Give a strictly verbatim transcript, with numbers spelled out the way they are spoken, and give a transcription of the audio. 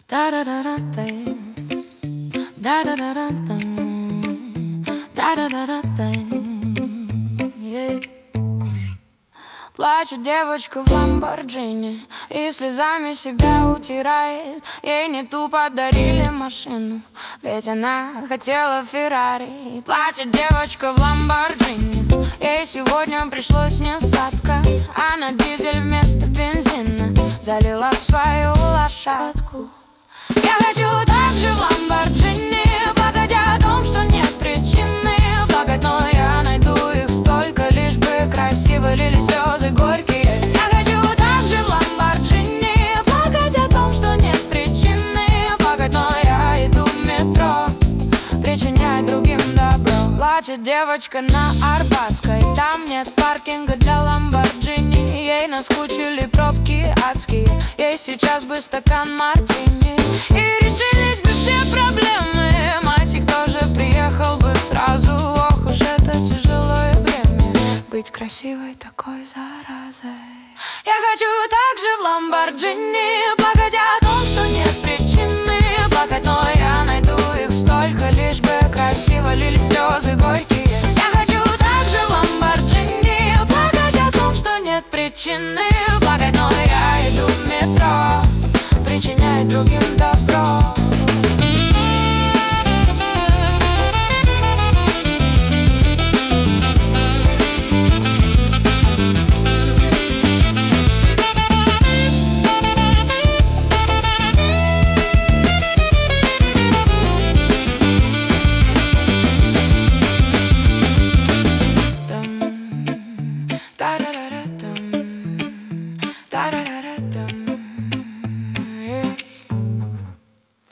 Да-да-да-да-да, да-да-да-да-да, да-да-да-да-да, yeah. Плачет девочка в ламборджини и слезами себя утирает. Ей не тупо дарили машину, ведь она хотела Феррари. Плачет девочка в ламборджини, ей сегодня пришлось несладко. Она дизель вместо бензина залила в свою лошадку. Я хочу так же в ламборджини плакать о том, что нет причины плакать, но я найду их столько, лишь бы красиво лили слезы горькие. Я хочу так же в ламборджини плакать о том, что нет причины плакать, но я иду в метро, причиняя другим добро. Плачет девочка на Арбатской, там нет паркинга для ламборджини. Ей наскучили пробки адские, ей сейчас бы стакан мартини, и решились бы все проблемы. Масик тоже приехал бы сразу. Ох уж это тяжелое бремя, быть красивой такой заразой. Я хочу так же в ламборджини плакать